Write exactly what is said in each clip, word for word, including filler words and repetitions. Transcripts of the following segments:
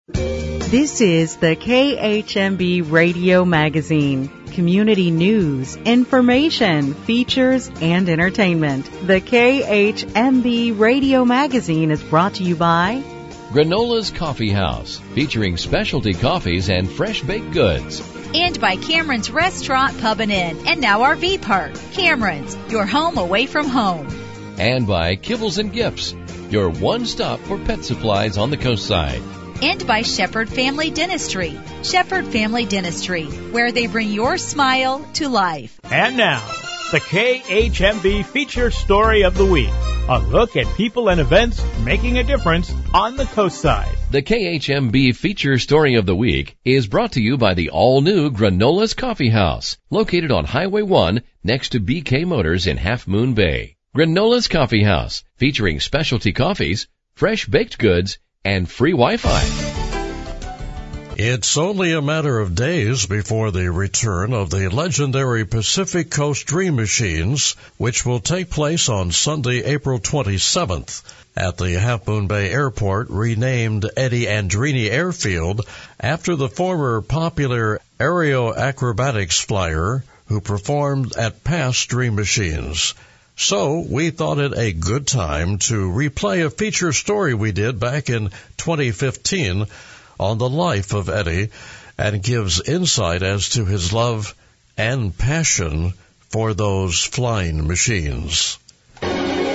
This is the K H M B Radio Magazine. Community news, information, features, and entertainment. The K H M B Radio Magazine is brought to you by Granola's Coffee House, featuring specialty coffees and fresh baked goods. And by Cameron's Restaurant, Pub and Inn, and now R V Park. Cameron's, your home away from home. And by Kibbles and Gifts, your one stop for pet supplies on the coast side. And by Shepherd Family Dentistry. Shepherd Family Dentistry, where they bring your smile to life. And now, the K H M B Feature Story of the Week. A look at people and events making a difference on the coast side. The K H M B Feature Story of the Week is brought to you by the all-new Granola's Coffee House, located on Highway one next to B K Motors in Half Moon Bay. Granola's Coffee House, featuring specialty coffees, fresh baked goods, and free Wi-Fi. It's only a matter of days before the return of the legendary Pacific Coast Dream Machines, which will take place on Sunday, April twenty-seventh at the Half Moon Bay Airport, renamed Eddie Andrini Airfield after the former popular aero acrobatics flyer who performed at past Dream Machines. So we thought it a good time to replay a feature story we did back in twenty fifteen on the life of Eddie, and gives insight as to his love and passion for those flying machines. Those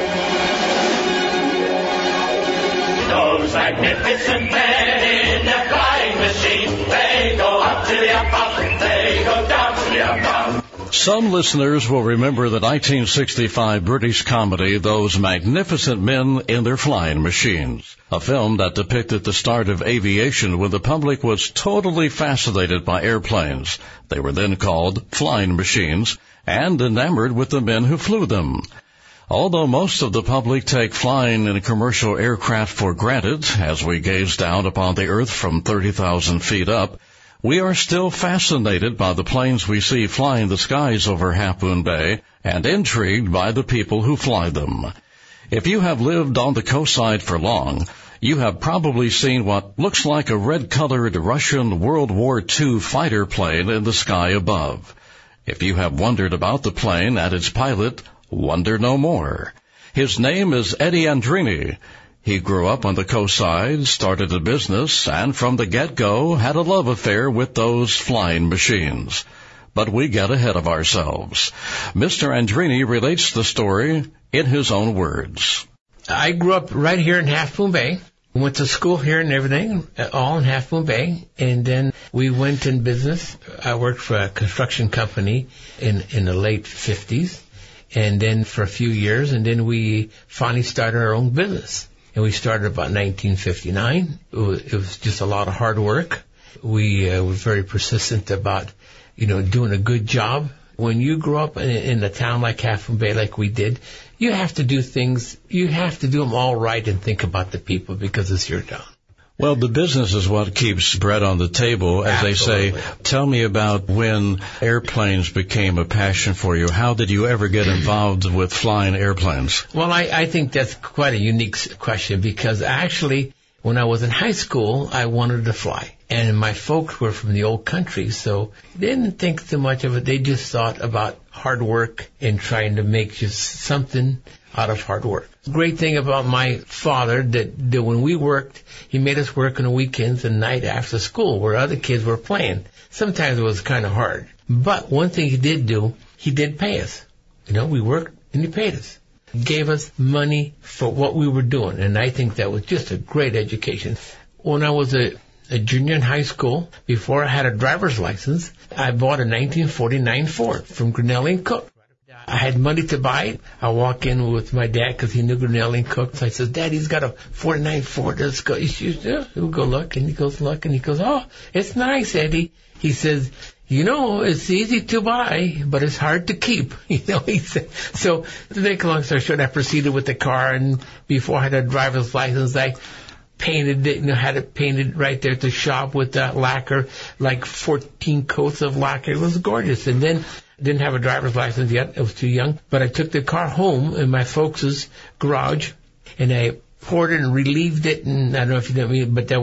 magnificent men in their flying machine, they go up to the up, they go down to the up. Some listeners will remember the nineteen sixty-five British comedy, Those Magnificent Men in Their Flying Machines, a film that depicted the start of aviation when the public was totally fascinated by airplanes. They were then called flying machines and enamored with the men who flew them. Although most of the public take flying in commercial aircraft for granted, as we gaze down upon the earth from thirty thousand feet up, we are still fascinated by the planes we see flying the skies over Half Moon Bay and intrigued by the people who fly them. If you have lived on the coastside for long, you have probably seen what looks like a red-colored Russian World War Two fighter plane in the sky above. If you have wondered about the plane and its pilot, wonder no more. His name is Eddie Andrini. He grew up on the coastside, started a business, and from the get-go had a love affair with those flying machines. But we get ahead of ourselves. Mister Andrini relates the story in his own words. I grew up right here in Half Moon Bay. Went to school here and everything, all in Half Moon Bay. And then we went in business. I worked for a construction company in, in the late fifties. And then for a few years, and then we finally started our own business. And we started about nineteen fifty-nine. It was, it was just a lot of hard work. We uh, were very persistent about, you know, doing a good job. When you grow up in, in a town like Half Moon Bay, like we did, you have to do things, you have to do them all right and think about the people because it's your town. Well, the business is what keeps bread on the table, as Absolutely. They say. Tell me about when airplanes became a passion for you. How did you ever get involved with flying airplanes? Well, I, I think that's quite a unique question because actually, when I was in high school, I wanted to fly. And my folks were from the old country, so they didn't think too much of it. They just thought about hard work and trying to make just something out of hard work. The great thing about my father, that, that when we worked, he made us work on the weekends and night after school where other kids were playing. Sometimes it was kind of hard. But one thing he did do, he did pay us. You know, we worked and he paid us. He gave us money for what we were doing, and I think that was just a great education. When I was a, a junior in high school, before I had a driver's license, I bought a nineteen forty-nine Ford from Grinnell and Cook. I had money to buy it. I walk in with my dad because he knew Grinnell and Cook. So I says, Dad, he's got a forty-nine Ford. Let's go. He says, yeah, we'll go look. And he goes, look. And he goes, oh, it's nice, Eddie. He says, you know, it's easy to buy, but it's hard to keep. You know, he said. So to make a long story short, I proceeded with the car. And before I had a driver's license, I painted it, you know, had it painted right there at the shop with that lacquer, like fourteen coats of lacquer. It was gorgeous. And then didn't have a driver's license yet. I was too young. But I took the car home in my folks' garage, and I poured it and relieved it. And I don't know if you know me, but there was a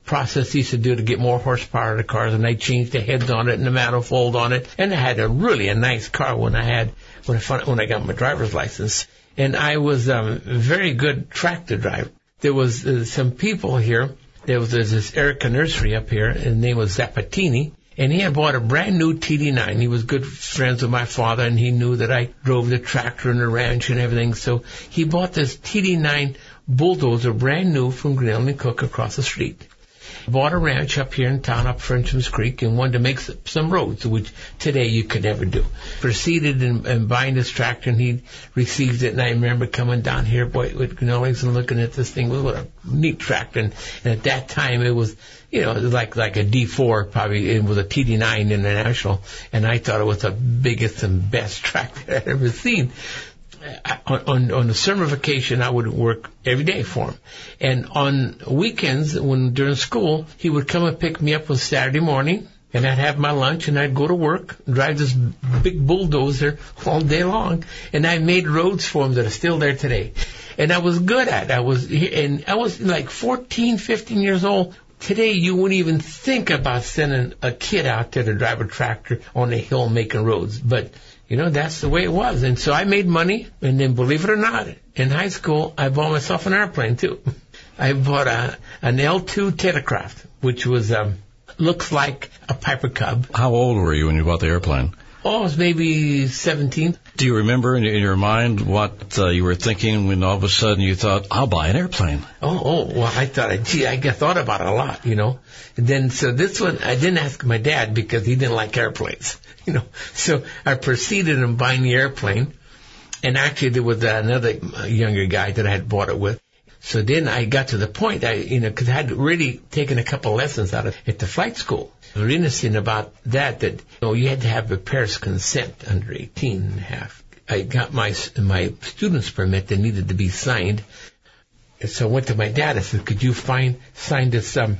process he used to do to get more horsepower out of the cars, and I changed the heads on it and the manifold on it, and I had a really a nice car when I had when I found, when I got my driver's license, and I was um, a very good tractor driver. There was uh, some people here. There was this Erica Nursery up here, and his name was Zapatini, and he had bought a brand new T D nine. He was good friends with my father, and he knew that I drove the tractor and the ranch and everything, so he bought this T D nine bulldozer brand new from Grinnell and Cook across the street. Bought a ranch up here in town, up Frenchman's Creek, and wanted to make some roads, which today you could never do. Proceeded in, in buying this tractor, and he received it, and I remember coming down here, boy, with Grinnell's and looking at this thing. What a neat tractor. And, and at that time, it was, you know, like like a D four, probably. It was a T D nine International, and I thought it was the biggest and best tractor I'd ever seen. On, on, on the summer vacation, I would work every day for him. And on weekends, when during school, he would come and pick me up on Saturday morning, and I'd have my lunch, and I'd go to work, drive this big bulldozer all day long, and I made roads for him that are still there today. And I was good at it. I was, and I was like fourteen, fifteen years old. Today, you wouldn't even think about sending a kid out there to drive a tractor on a hill making roads. But, you know, that's the way it was. And so I made money, and then, believe it or not, in high school, I bought myself an airplane, too. I bought a an L two Tedacraft, which was, um, looks like a Piper Cub. How old were you when you bought the airplane? Oh, I was maybe seventeen. Do you remember in, in your mind what uh, you were thinking when all of a sudden you thought, I'll buy an airplane? Oh, oh, well, I thought, gee, I thought about it a lot, you know. And then, so this one, I didn't ask my dad because he didn't like airplanes, you know. So I proceeded in buying the airplane. And actually, there was another younger guy that I had bought it with. So then I got to the point, I, you know, because I had really taken a couple lessons out of at the flight school. The innocent about that, that, you know, you had to have a parent's consent under eighteen and a half. I got my, my student's permit that needed to be signed. And so I went to my dad. I said, could you find, sign this, um,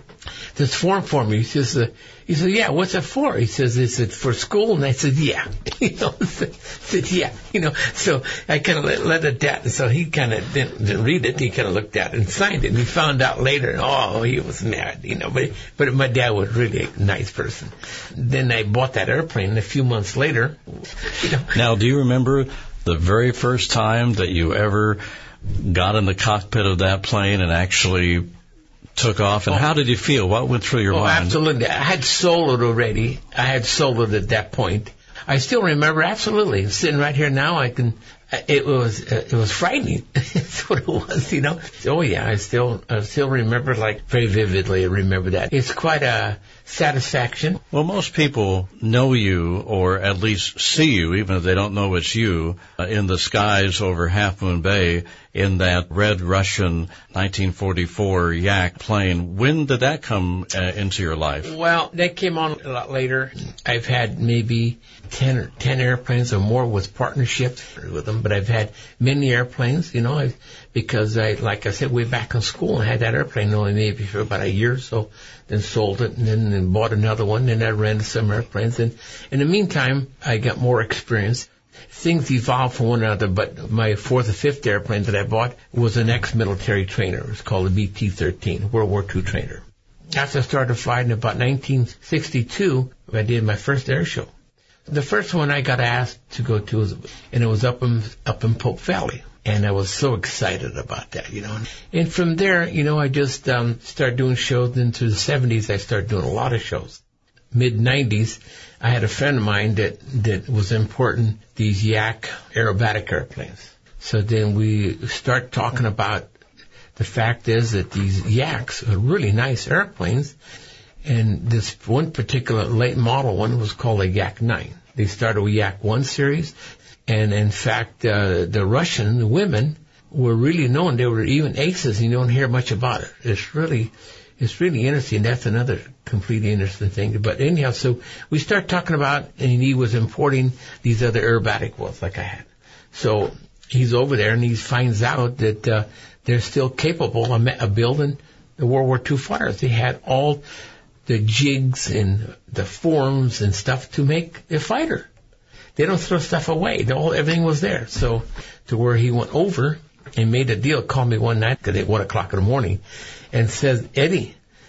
this form for me? He says, uh, he said, yeah, what's it for? He says, is it for school? And I said, yeah. You know, I said, yeah. You know, so I kind of let, let it down. So he kind of didn't, didn't read it. He kind of looked at it and signed it. And he found out later, oh, he was mad, you know. But but my dad was really a nice person. Then I bought that airplane. And a few months later, you know. Now, do you remember the very first time that you ever got in the cockpit of that plane and actually took off, and oh. how did you feel? What went through your oh, mind? Absolutely. I had soloed already. I had soloed at that point. I still remember, absolutely. Sitting right here now, I can, it was, it was frightening. That's what it was, you know. Oh yeah, I still, I still remember, like, very vividly, I remember that. It's quite a satisfaction. Well, most people know you, or at least see you, even if they don't know it's you, uh, in the skies over Half Moon Bay in that red Russian nineteen forty-four Yak plane. When did that come uh, into your life? Well, that came on a lot later. I've had maybe ten or ten airplanes or more with partnerships with them, but I've had many airplanes, you know, I, because I, like I said, way back in school, I had that airplane only maybe for about a year or so, then sold it, and then and bought another one, and I rented some airplanes, and in the meantime, I got more experience. Things evolved from one another, but my fourth or fifth airplane that I bought was an ex-military trainer. It was called a B T thirteen, World War Two trainer. After I started flying in about nineteen sixty-two, I did my first air show. The first one I got asked to go to, was, and it was up in, up in Pope Valley. And I was so excited about that, you know. And from there, you know, I just um, started doing shows. Into the seventies, I started doing a lot of shows. mid nineties, I had a friend of mine that, that was importing these Yak aerobatic airplanes. So then we start talking about the fact is that these Yaks are really nice airplanes. And this one particular late model one was called a Yak nine. They started with Yak one series. And in fact, uh, the Russian women were really known. They were even aces, and you don't hear much about it. It's really, it's really interesting. That's another completely interesting thing. But anyhow, so we start talking about, and he was importing these other aerobatic ones like I had. So he's over there, and he finds out that uh, they're still capable of, of building the World War Two fighters. They had all the jigs and the forms and stuff to make a fighter. They don't throw stuff away. The whole, everything was there. So to where he went over and made a deal, called me one night at one o'clock in the morning and says, Eddie,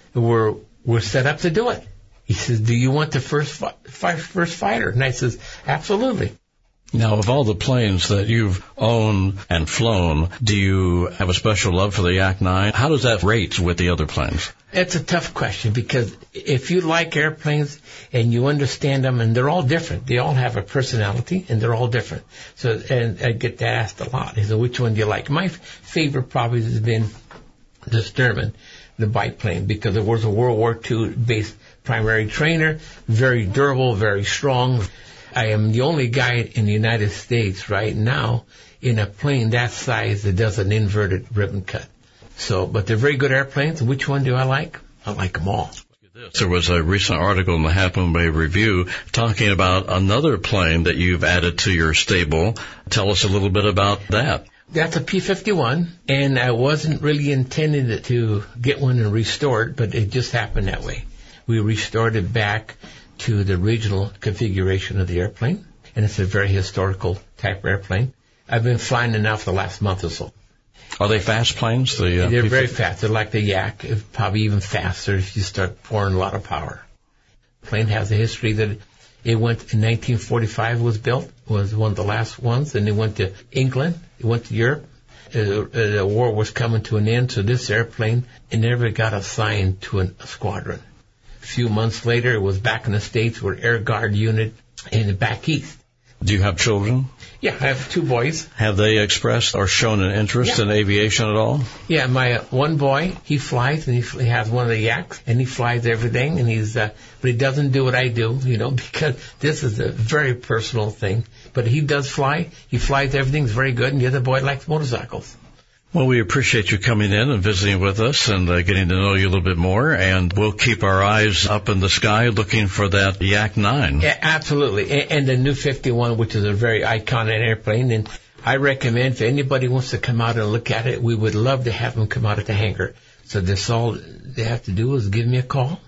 were were set up to do it. He says, do you want the first fi- fi- first fighter? And I says, absolutely. Now, of all the planes that you've owned and flown, do you have a special love for the Yak nine? How does that rate with the other planes? It's a tough question, because if you like airplanes and you understand them, and they're all different, they all have a personality and they're all different. So, and I get that asked a lot. So, which one do you like? My favorite probably has been the Sturman, the biplane, because it was a World War Two based primary trainer, very durable, very strong. I am the only guy in the United States right now in a plane that size that does an inverted ribbon cut. So, but they're very good airplanes. Which one do I like? I like them all. There was a recent article in the Half Moon Bay Review talking about another plane that you've added to your stable. Tell us a little bit about that. That's a P fifty-one, and I wasn't really intending to get one and restore it, but it just happened that way. We restored it back to the original configuration of the airplane, and it's a very historical type airplane. I've been flying it now for the last month or so. Are they fast planes? The, uh, They're P- very fast. They're like the Yak, probably even faster if you start pouring a lot of power. The plane has a history that it went in nineteen forty-five was built, was one of the last ones, and it went to England, it went to Europe. Uh, the war was coming to an end, so this airplane, it never got assigned to an, a squadron. A few months later, it was back in the States with Air Guard unit and back east. Do you have children? Yeah, I have two boys. Have they expressed or shown an interest Yeah. in aviation at all? Yeah, my uh, one boy, he flies, and he, he has one of the Yaks, and he flies everything, and he's, uh, but he doesn't do what I do, you know, because this is a very personal thing. But he does fly. He flies everything. He's very good, and the other boy likes motorcycles. Well, we appreciate you coming in and visiting with us and uh, getting to know you a little bit more, and we'll keep our eyes up in the sky looking for that Yak nine. Yeah, absolutely. And, and the new fifty-one, which is a very iconic airplane, and I recommend if anybody wants to come out and look at it, we would love to have them come out at the hangar. So that's all they have to do is give me a call,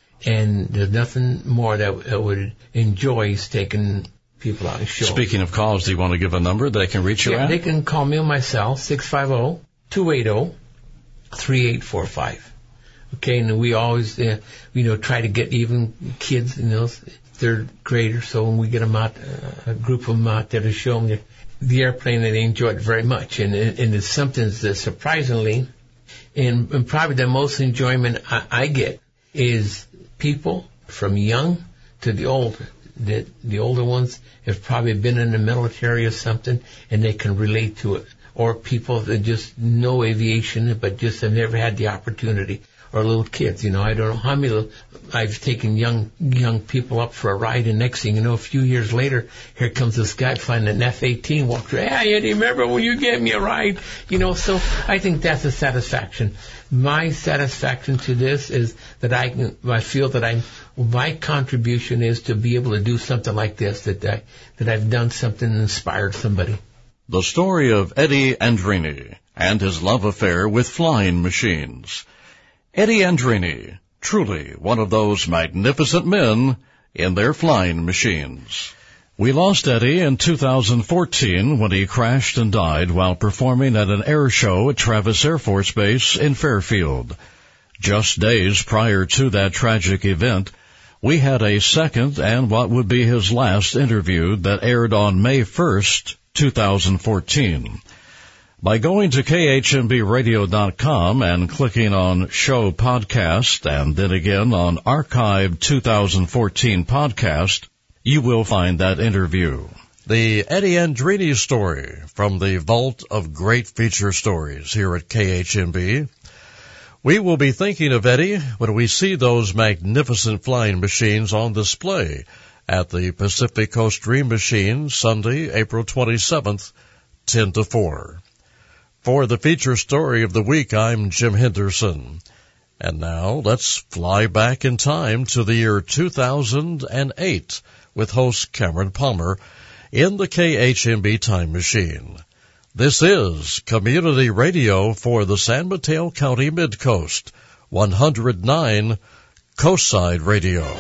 and there's nothing more that I would enjoy is taking people out and show. Speaking of calls, do you want to give a number they can reach you Yeah, at? they can call me on my cell, six five zero, two eight zero, three eight four five. Okay, and we always, uh, you know, try to get even kids, you know, third graders, so when we get them out, uh, a group of them out there to show them the, the airplane, and they enjoy it very much. And, and it's something that surprisingly, and, and probably the most enjoyment I, I get is people from young to the old. That the older ones have probably been in the military or something, and they can relate to it. Or people that just know aviation, but just have never had the opportunity. Or little kids, you know, I don't know how many little, I've taken young young people up for a ride, and next thing you know, a few years later, here comes this guy flying an F eighteen, walks through, hey, Eddie, remember when you gave me a ride? You know, so I think that's a satisfaction. My satisfaction to this is that I can, I feel that I'm, my contribution is to be able to do something like this, that I, that I've done something that inspired somebody. The story of Eddie Andrini and his love affair with flying machines. Eddie Andrini, truly one of those magnificent men in their flying machines. We lost Eddie in two thousand fourteen when he crashed and died while performing at an air show at Travis Air Force Base in Fairfield. Just days prior to that tragic event, we had a second and what would be his last interview that aired on May first, two thousand fourteen. By going to K H M B radio dot com and clicking on Show Podcast and then again on Archive two thousand fourteen Podcast, you will find that interview. The Eddie Andrini story from the Vault of Great Feature Stories here at K H M B. We will be thinking of Eddie when we see those magnificent flying machines on display at the Pacific Coast Dream Machine Sunday, April twenty-seventh, ten to four. For the feature story of the week, I'm Jim Henderson. And now let's fly back in time to the year two thousand eight with host Cameron Palmer in the K H M B Time Machine. This is Community Radio for the San Mateo County Midcoast, one oh nine Coastside Radio.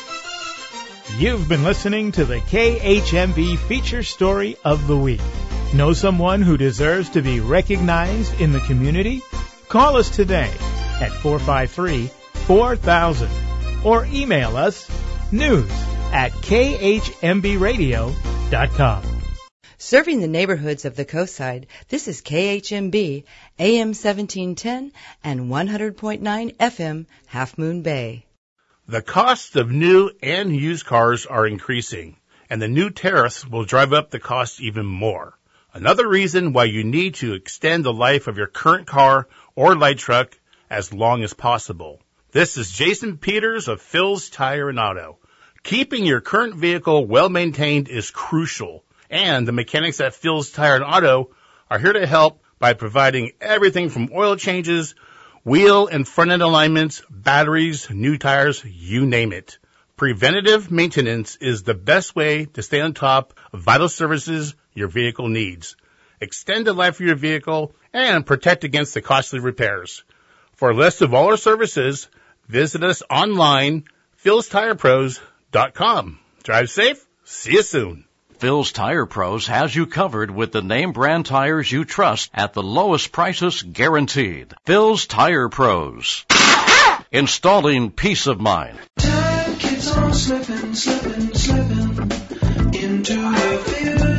You've been listening to the K H M B Feature Story of the Week. Know someone who deserves to be recognized in the community? Call us today at four five three, four thousand. Or email us news at k h m b radio dot com. Serving the neighborhoods of the coastside, this is K H M B, A M seventeen ten and one hundred point nine F M, Half Moon Bay. The costs of new and used cars are increasing, and the new tariffs will drive up the cost even more. Another reason why you need to extend the life of your current car or light truck as long as possible. This is Jason Peters of Phil's Tire and Auto. Keeping your current vehicle well-maintained is crucial, and the mechanics at Phil's Tire and Auto are here to help by providing everything from oil changes, wheel and front-end alignments, batteries, new tires, you name it. Preventative maintenance is the best way to stay on top of vital services your vehicle needs. Extend the life of your vehicle and protect against the costly repairs. For a list of all our services, visit us online, phils tire pros dot com. Drive safe. See you soon. Phil's Tire Pros has you covered with the name brand tires you trust at the lowest prices guaranteed. Phil's Tire Pros. Installing peace of mind. Time keeps on slipping, slipping, slipping into the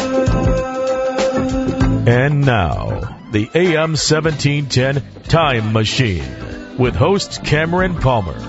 future. And now, the A M seventeen ten Time Machine with host Cameron Palmer.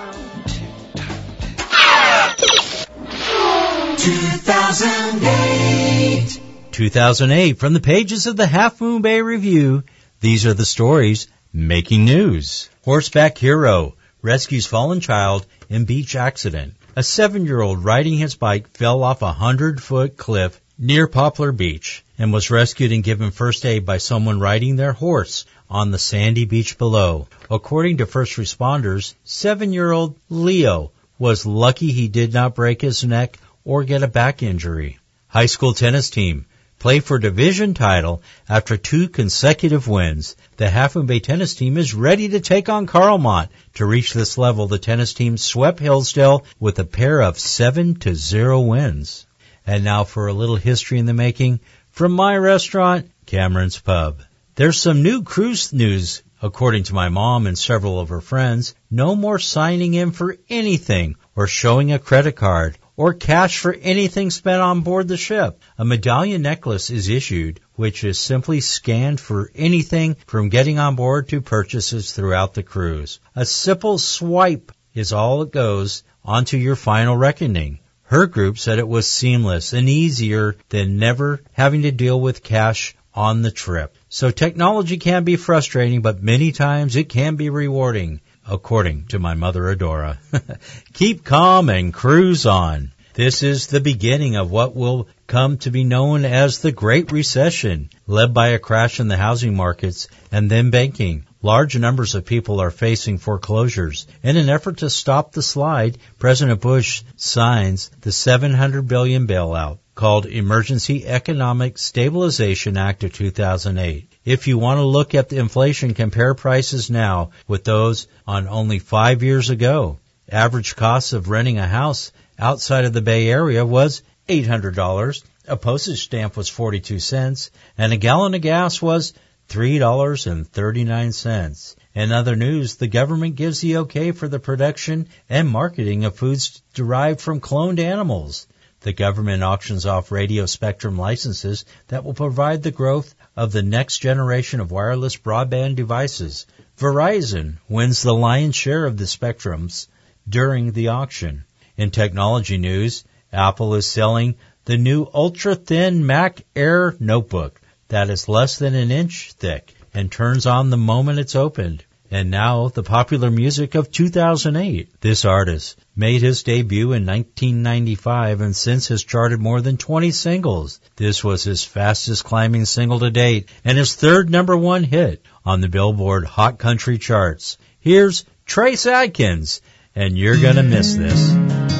two thousand eight. two thousand eight, from the pages of the Half Moon Bay Review, these are the stories making news. Horseback hero rescues fallen child in beach accident. A seven-year-old riding his bike fell off a hundred-foot cliff near Poplar Beach and was rescued and given first aid by someone riding their horse on the sandy beach below. According to first responders, seven-year-old Leo was lucky he did not break his neck or get a back injury. High school tennis team play for division title after two consecutive wins. The Half Moon Bay tennis team is ready to take on Carlmont. To reach this level, the tennis team swept Hillsdale with a pair of seven to zero wins. And now for a little history in the making from my restaurant, Cameron's Pub. There's some new cruise news, according to my mom and several of her friends. No more signing in for anything or showing a credit card or cash for anything spent on board the ship. A medallion necklace is issued, which is simply scanned for anything from getting on board to purchases throughout the cruise. A simple swipe is all it goes onto your final reckoning. Her group said it was seamless and easier than never having to deal with cash on the trip. So technology can be frustrating, but many times it can be rewarding, according to my mother Adora. Keep calm and cruise on. This is the beginning of what will come to be known as the Great Recession, led by a crash in the housing markets and then banking. Large numbers of people are facing foreclosures. In an effort to stop the slide, President Bush signs the seven hundred billion dollars bailout called Emergency Economic Stabilization Act of two thousand eight. If you want to look at the inflation, compare prices now with those on only five years ago. Average cost of renting a house outside of the Bay Area was eight hundred dollars. A postage stamp was forty-two cents, and a gallon of gas was three dollars and thirty-nine cents. In other news, the government gives the okay for the production and marketing of foods derived from cloned animals. The government auctions off radio spectrum licenses that will provide the growth of the next generation of wireless broadband devices. Verizon wins the lion's share of the spectrums during the auction. In technology news, Apple is selling the new ultra-thin Mac Air notebook that is less than an inch thick and turns on the moment it's opened. And now, the popular music of two thousand eight. This artist made his debut in nineteen ninety-five and since has charted more than twenty singles. This was his fastest climbing single to date and his third number one hit on the Billboard Hot Country charts. Here's Trace Adkins, and you're gonna miss this.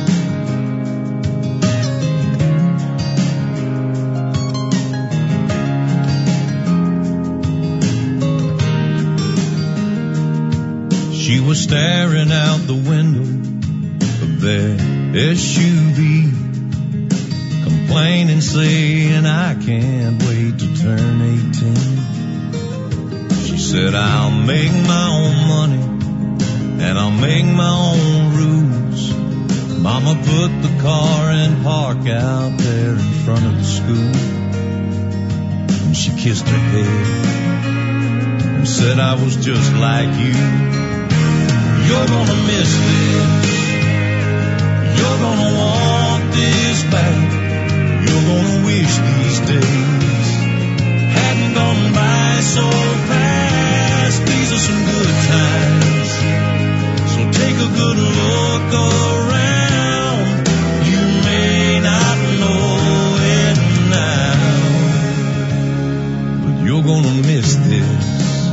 She was staring out the window of their S U V, complaining, saying, I can't wait to turn eighteen. She said, I'll make my own money and I'll make my own rules. Mama put the car in park out there in front of the school, and she kissed her head and said I was just like you. You're gonna miss this, you're gonna want this back, you're gonna wish these days hadn't gone by so fast. These are some good times, so take a good look around. You may not know it now, but you're gonna miss this.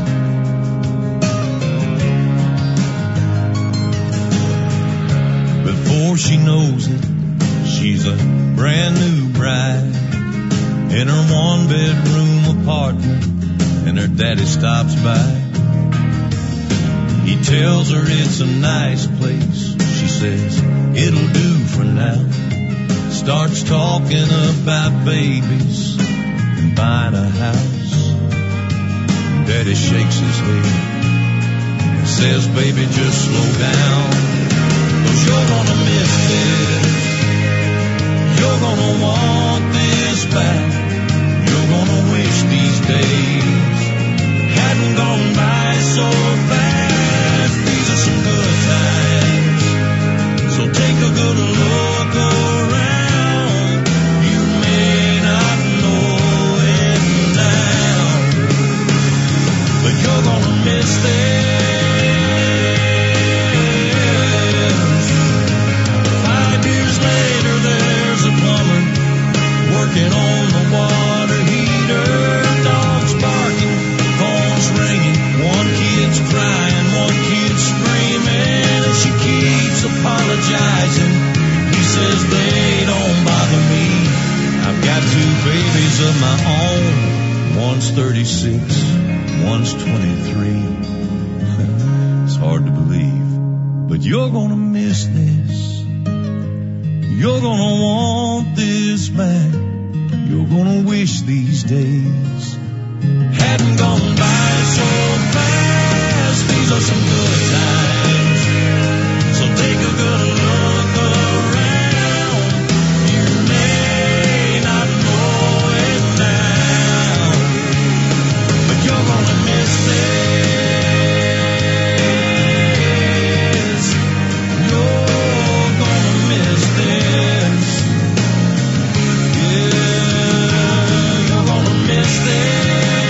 Before she knows it, she's a brand new bride in her one bedroom apartment, and her daddy stops by. He tells her it's a nice place. She says it'll do for now. Starts talking about babies and buying a house. Daddy shakes his head and says, baby, just slow down, 'cause you're gonna miss this, you're gonna want this back, you're gonna wish these days hadn't gone by so fast. These are some good times, so take a good look around. You may not know it now, but you're gonna miss this. Five years later, there's a plumber working on the water heater. Dogs barking, phones ringing, one kid's crying, one kid's screaming, and she keeps apologizing. He says they don't bother me, I've got two babies of my own. One's thirty-six, one's twenty-three. It's hard to believe, but you're gonna miss this. You're gonna want this back. You're gonna wish these days hadn't gone by so fast. These are some good times, so take a good look around. You may not know it now, but you're gonna miss this. You're gonna miss this. Yeah, you're gonna miss this.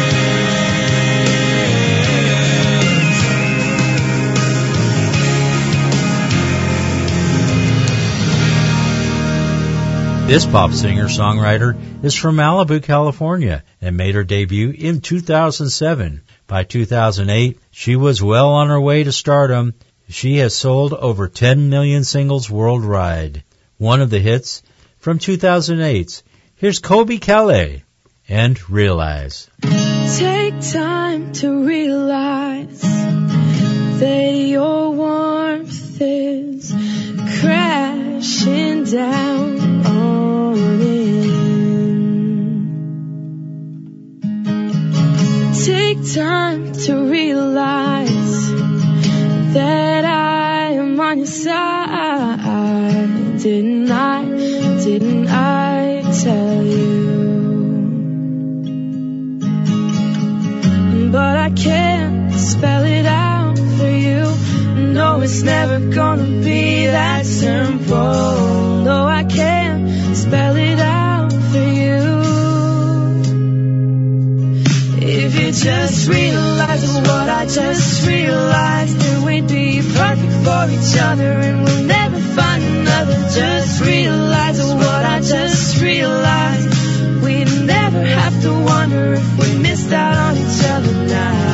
This pop singer-songwriter is from Malibu, California, and made her debut in two thousand seven. By two thousand eight, she was well on her way to stardom. She has sold over ten million singles worldwide. One of the hits from two thousand eight, here's Kobe Kelly and Realize. Take time to realize that your warmth is crashing down on in. Take time to realize that I am on your side. Didn't I, didn't I tell you? But I can't spell it out for you. No, it's never gonna be that simple. No, I can't spell it out for you. If you just realize what I just realized, then we'd be perfect for each other and we'll never find another. Just realize what I just realized, we'd never have to wonder if we missed out on each other now.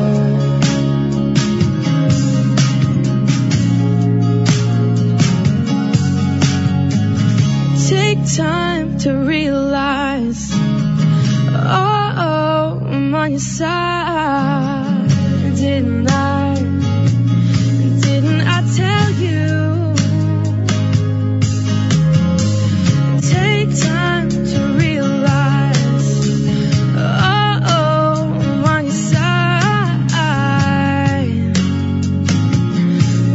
Take time to realize, oh, oh, I'm on your side. Didn't I, didn't I tell you? Take time to realize, oh, oh, I'm on your side.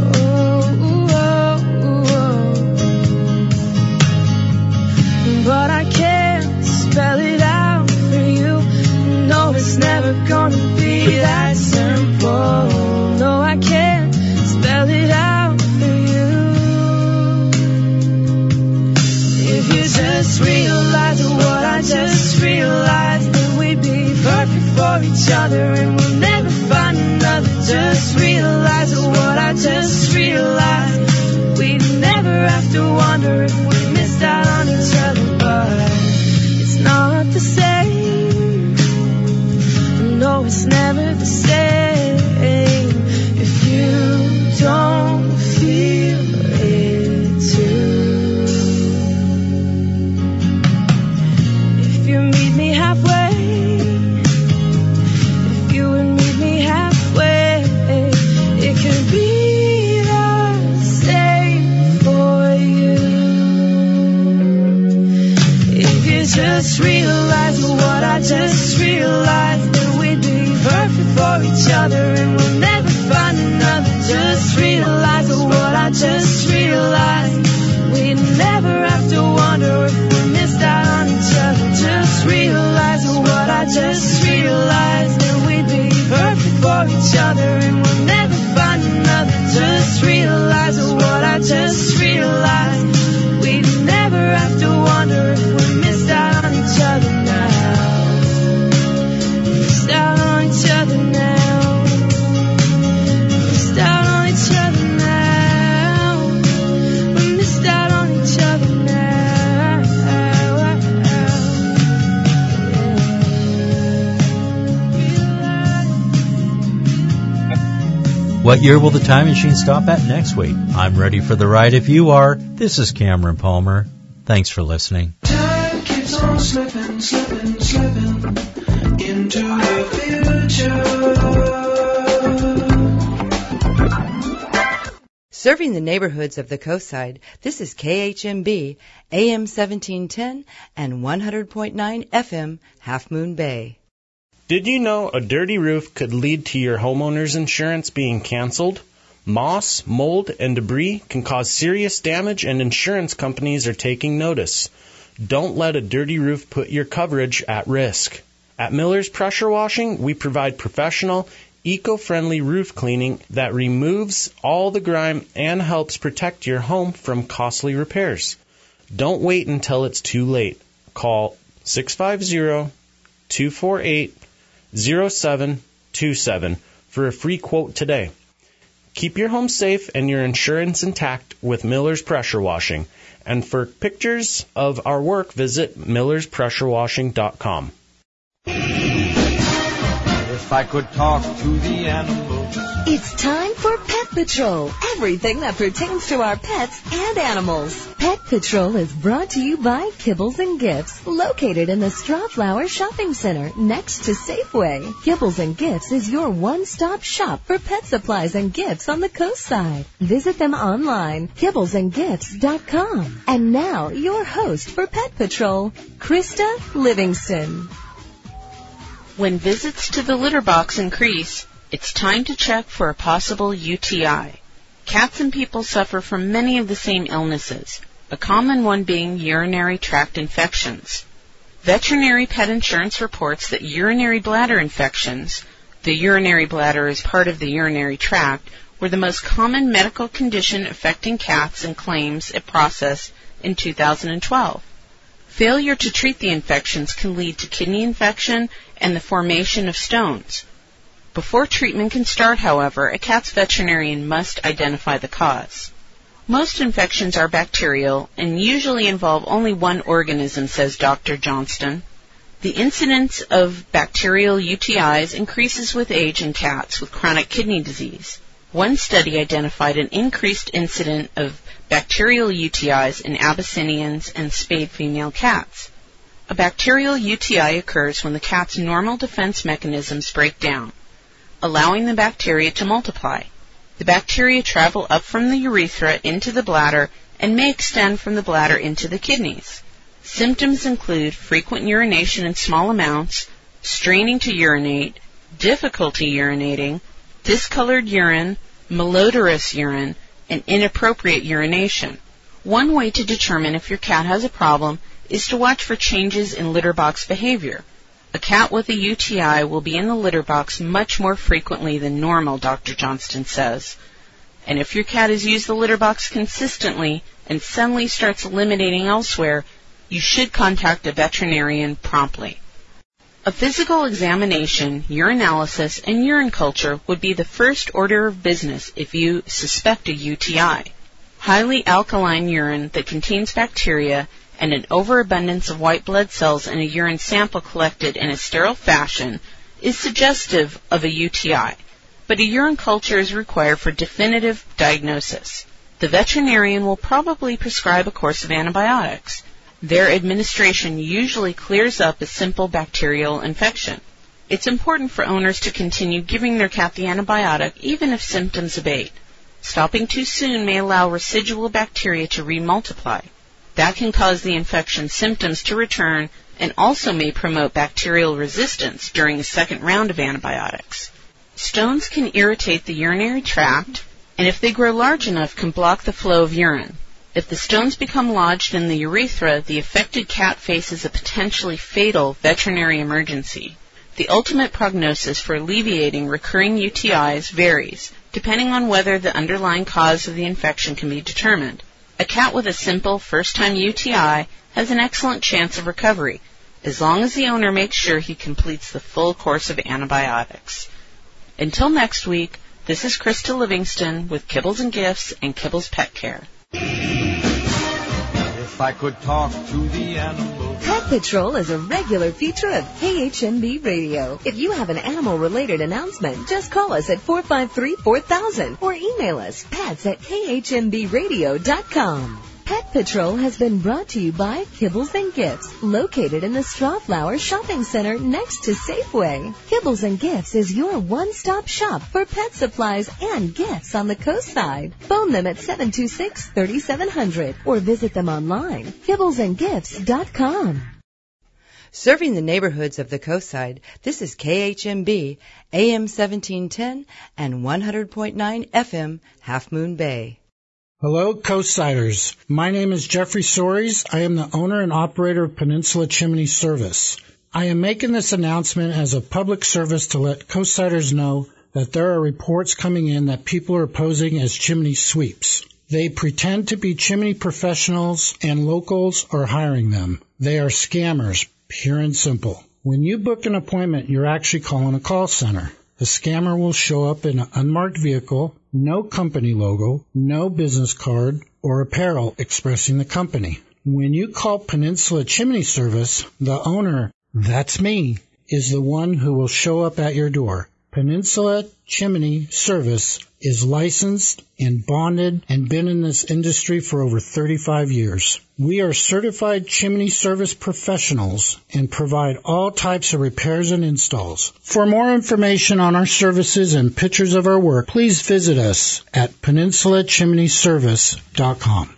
wonder if we missed out on each other, but it's not the same. No, it's never the same if you don't feel it too. If you meet me halfway, if you would meet me halfway, it could be the same for you. If you just realize what I just realized, that we'd be perfect for each other and we'll never find another. Just realize what I just realized, we'd never have to wonder if we missed out on each other. Just realize what I just realized, that we'd be perfect for each other and we'll never find another. Just realize what I just realized, we'd never have to wonder if we missed out on each other now. Missed out on each other now. Missed out on each other now. We missed out on each other now. What year will the time machine stop at next week? I'm ready for the ride if you are. This is Cameron Palmer. Thanks for listening. Time keeps on slipping, slipping, slipping into the future. Serving the neighborhoods of the coastside, this is K H M B, A M seventeen ten and one hundred point nine F M, Half Moon Bay. Did you know a dirty roof could lead to your homeowner's insurance being canceled? Moss, mold, and debris can cause serious damage, and insurance companies are taking notice. Don't let a dirty roof put your coverage at risk. At Miller's Pressure Washing, we provide professional, eco-friendly roof cleaning that removes all the grime and helps protect your home from costly repairs. Don't wait until it's too late. Call six five zero, two four eight, zero seven two seven for a free quote today. Keep your home safe and your insurance intact with Miller's Pressure Washing. And for pictures of our work, visit millers pressure washing dot com. If I could talk to the animals. It's time for Pet Patrol. Everything that pertains to our pets and animals. Pet Patrol is brought to you by Kibbles and Gifts, located in the Strawflower Shopping Center next to Safeway. Kibbles and Gifts is your one-stop shop for pet supplies and gifts on the coast side. Visit them online, kibbles and gifts dot com. And now, your host for Pet Patrol, Krista Livingston. When visits to the litter box increase, it's time to check for a possible U T I. Cats and people suffer from many of the same illnesses, a common one being urinary tract infections. Veterinary pet insurance reports that urinary bladder infections, the urinary bladder is part of the urinary tract, were the most common medical condition affecting cats and claims it processed in two thousand twelve. Failure to treat the infections can lead to kidney infection and the formation of stones. Before treatment can start, however, a cat's veterinarian must identify the cause. Most infections are bacterial and usually involve only one organism, says Doctor Johnston. The incidence of bacterial U T Is increases with age in cats with chronic kidney disease. One study identified an increased incidence of bacterial U T Is in Abyssinians and spayed female cats. A bacterial U T I occurs when the cat's normal defense mechanisms break down, allowing the bacteria to multiply. The bacteria travel up from the urethra into the bladder and may extend from the bladder into the kidneys. Symptoms include frequent urination in small amounts, straining to urinate, difficulty urinating, discolored urine, malodorous urine, and inappropriate urination. One way to determine if your cat has a problem is to watch for changes in litter box behavior. A cat with a U T I will be in the litter box much more frequently than normal, Doctor Johnston says. And if your cat has used the litter box consistently and suddenly starts eliminating elsewhere, you should contact a veterinarian promptly. A physical examination, urinalysis, and urine culture would be the first order of business if you suspect a U T I. highly alkaline urine that contains bacteria and an overabundance of white blood cells in a urine sample collected in a sterile fashion is suggestive of a U T I, but a urine culture is required for definitive diagnosis. The veterinarian will probably prescribe a course of antibiotics. Their administration usually clears up a simple bacterial infection. It's important for owners to continue giving their cat the antibiotic even if symptoms abate. Stopping too soon may allow residual bacteria to remultiply. That can cause the infection symptoms to return and also may promote bacterial resistance during a second round of antibiotics. Stones can irritate the urinary tract, and if they grow large enough, can block the flow of urine. If the stones become lodged in the urethra, the affected cat faces a potentially fatal veterinary emergency. The ultimate prognosis for alleviating recurring U T Is varies, depending on whether the underlying cause of the infection can be determined. A cat with a simple first-time U T I has an excellent chance of recovery, as long as the owner makes sure he completes the full course of antibiotics. Until next week, this is Krista Livingston with Kibbles and Gifts and Kibbles Pet Care. If I could talk to the animals. Pet Patrol is a regular feature of K H M B Radio. If you have an animal-related announcement, just call us at four five three, four thousand or email us pets at k h m b radio dot com. Pet Patrol has been brought to you by Kibbles and Gifts, located in the Strawflower Shopping Center next to Safeway. Kibbles and Gifts is your one-stop shop for pet supplies and gifts on the coast side. Phone them at seven two six, three seven zero zero or visit them online, kibbles and gifts dot com. Serving the neighborhoods of the coast side, this is K H M B, A M seventeen ten and one hundred point nine F M, Half Moon Bay. Hello, Coastsiders. My name is Jeffrey Soares. I am the owner and operator of Peninsula Chimney Service. I am making this announcement as a public service to let Coastsiders know that there are reports coming in that people are posing as chimney sweeps. They pretend to be chimney professionals and locals are hiring them. They are scammers, pure and simple. When you book an appointment, you're actually calling a call center. The scammer will show up in an unmarked vehicle, no company logo, no business card, or apparel expressing the company. When you call Peninsula Chimney Service, the owner, that's me, is the one who will show up at your door. Peninsula Chimney Service is licensed and bonded and been in this industry for over thirty-five years. We are certified chimney service professionals and provide all types of repairs and installs. For more information on our services and pictures of our work, please visit us at peninsula chimney service dot com.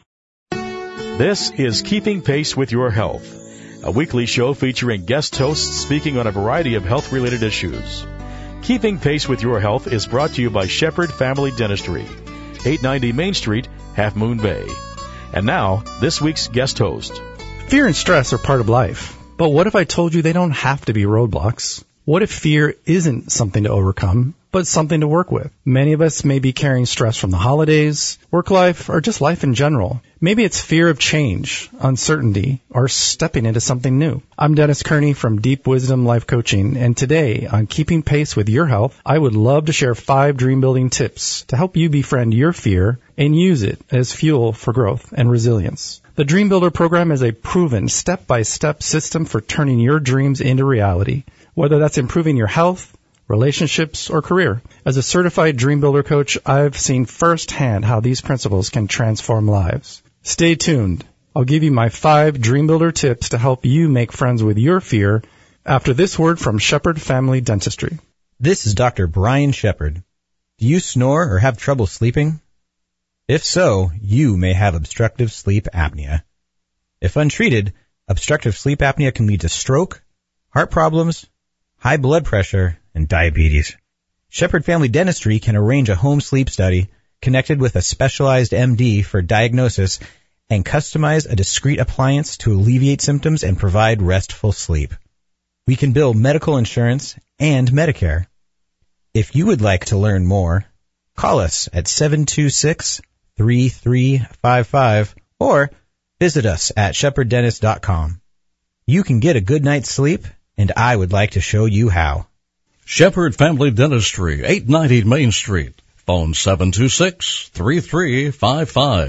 This is Keeping Pace with Your Health, a weekly show featuring guest hosts speaking on a variety of health-related issues. Keeping Pace with Your Health is brought to you by Shepherd Family Dentistry, eight ninety Main Street, Half Moon Bay. And now, this week's guest host. Fear and stress are part of life. But what if I told you they don't have to be roadblocks? What if fear isn't something to overcome, but something to work with? Many of us may be carrying stress from the holidays, work life, or just life in general. Maybe it's fear of change, uncertainty, or stepping into something new. I'm Dennis Kearney from Deep Wisdom Life Coaching, and today on Keeping Pace with Your Health, I would love to share five dream building tips to help you befriend your fear and use it as fuel for growth and resilience. The Dream Builder program is a proven step-by-step system for turning your dreams into reality, whether that's improving your health, relationships, or career. As a certified Dream Builder coach, I've seen firsthand how these principles can transform lives. Stay tuned. I'll give you my five Dream Builder tips to help you make friends with your fear after this word from Shepherd Family Dentistry. This is Doctor Brian Shepherd. Do you snore or have trouble sleeping? If so, you may have obstructive sleep apnea. If untreated, obstructive sleep apnea can lead to stroke, heart problems, high blood pressure, and diabetes. Shepherd Family Dentistry can arrange a home sleep study connected with a specialized M D for diagnosis and customize a discreet appliance to alleviate symptoms and provide restful sleep. We can bill medical insurance and Medicare. If you would like to learn more, call us at seven two six, three three five five or visit us at shepherd dentist dot com. You can get a good night's sleep, and I would like to show you how. Shepherd Family Dentistry, eight ninety Main Street. Phone seven two six, three three five five.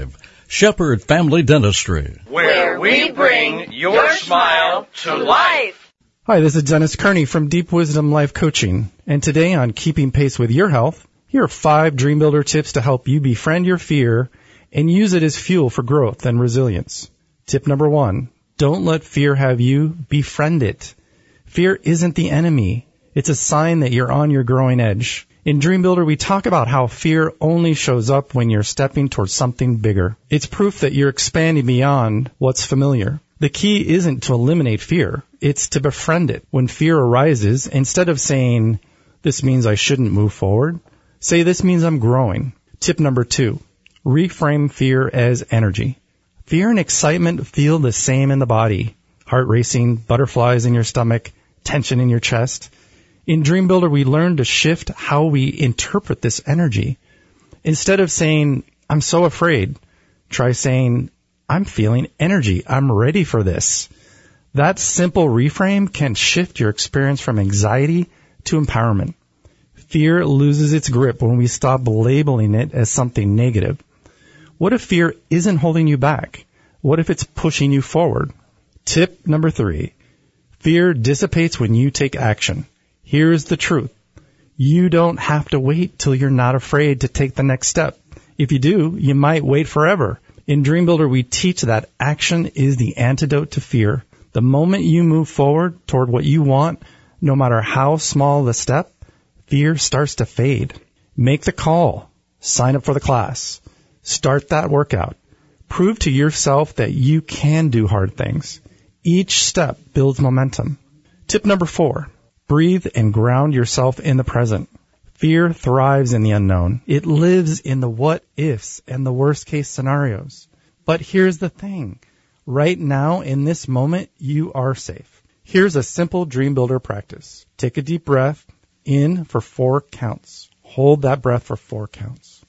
Shepherd Family Dentistry, where we bring your smile to life. Hi, this is Dennis Kearney from Deep Wisdom Life Coaching, and today on Keeping Pace with Your Health, here are five Dream Builder tips to help you befriend your fear and use it as fuel for growth and resilience. Tip number one, don't let fear have you, befriend it. Fear isn't the enemy. It's a sign that you're on your growing edge. In Dream Builder, we talk about how fear only shows up when you're stepping towards something bigger. It's proof that you're expanding beyond what's familiar. The key isn't to eliminate fear. It's to befriend it. When fear arises, instead of saying, this means I shouldn't move forward, say this means I'm growing. Tip number two, reframe fear as energy. Fear and excitement feel the same in the body. Heart racing, butterflies in your stomach, tension in your chest. In Dream Builder, we learn to shift how we interpret this energy. Instead of saying, I'm so afraid, try saying, I'm feeling energy. I'm ready for this. That simple reframe can shift your experience from anxiety to empowerment. Fear loses its grip when we stop labeling it as something negative. What if fear isn't holding you back? What if it's pushing you forward? Tip number three, fear dissipates when you take action. Here's the truth. You don't have to wait till you're not afraid to take the next step. If you do, you might wait forever. In Dream Builder, we teach that action is the antidote to fear. The moment you move forward toward what you want, no matter how small the step, fear starts to fade. Make the call. Sign up for the class. Start that workout. Prove to yourself that you can do hard things. Each step builds momentum. Tip number four. Breathe and ground yourself in the present. Fear thrives in the unknown. It lives in the what-ifs and the worst-case scenarios. But here's the thing. Right now, in this moment, you are safe. Here's a simple Dream Builder practice. Take a deep breath in for four counts. Hold that breath for four counts.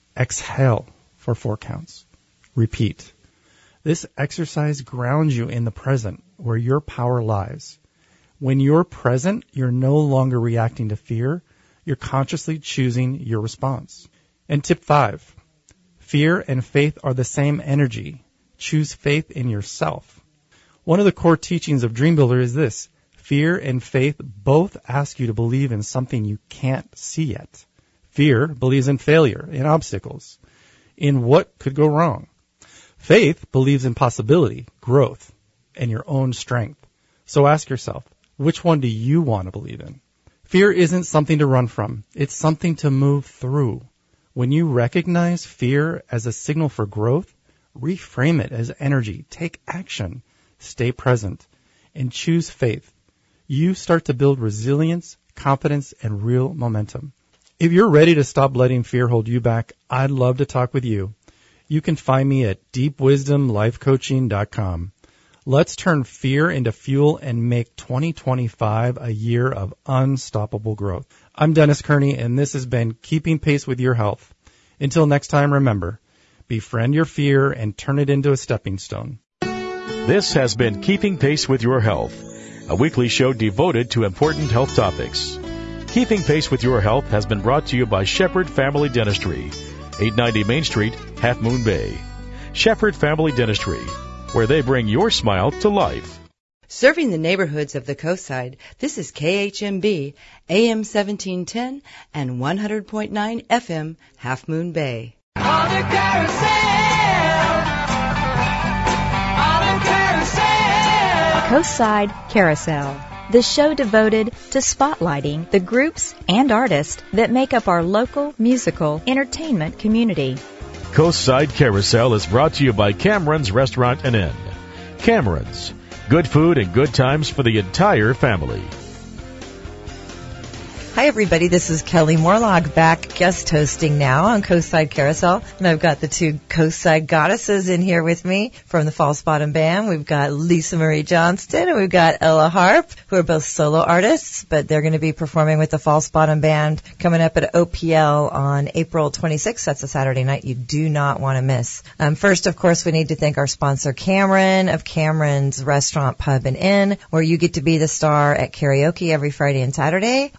Exhale for four counts. Repeat. This exercise grounds you in the present where your power lies. When you're present, you're no longer reacting to fear. You're consciously choosing your response. And tip five, fear and faith are the same energy. Choose faith in yourself. One of the core teachings of Dream Builder is this. Fear and faith both ask you to believe in something you can't see yet. Fear believes in failure, in obstacles, in what could go wrong. Faith believes in possibility, growth, and your own strength. So ask yourself, which one do you want to believe in? Fear isn't something to run from. It's something to move through. When you recognize fear as a signal for growth, reframe it as energy. Take action. Stay present. And choose faith. You start to build resilience, confidence, and real momentum. If you're ready to stop letting fear hold you back, I'd love to talk with you. You can find me at deep wisdom life coaching dot com. Let's turn fear into fuel and make twenty twenty-five a year of unstoppable growth. I'm Dennis Kearney, and this has been Keeping Pace with Your Health. Until next time, remember, befriend your fear and turn it into a stepping stone. This has been Keeping Pace with Your Health, a weekly show devoted to important health topics. Keeping Pace with Your Health has been brought to you by Shepherd Family Dentistry, eight ninety Main Street, Half Moon Bay. Shepherd Family Dentistry, where they bring your smile to life. Serving the neighborhoods of the coastside, this is K H M B, A M seventeen ten and one hundred point nine F M, Half Moon Bay. On the carousel, on the carousel. Coastside Carousel, the show devoted to spotlighting the groups and artists that make up our local musical entertainment community. Coastside Carousel is brought to you by Cameron's Restaurant and Inn. Cameron's, good food and good times for the entire family. Hi, everybody. This is Kelly Morlock back guest hosting now on Coastside Carousel. And I've got the two Coastside goddesses in here with me from the False Bottom Band. We've got Lisa Marie Johnston and we've got Ella Harp, who are both solo artists, but they're going to be performing with the False Bottom Band coming up at O P L on April twenty-sixth. That's a Saturday night you do not want to miss. Um, first, of course, we need to thank our sponsor, Cameron, of Cameron's Restaurant, Pub, and Inn, where you get to be the star at karaoke every Friday and Saturday, or you can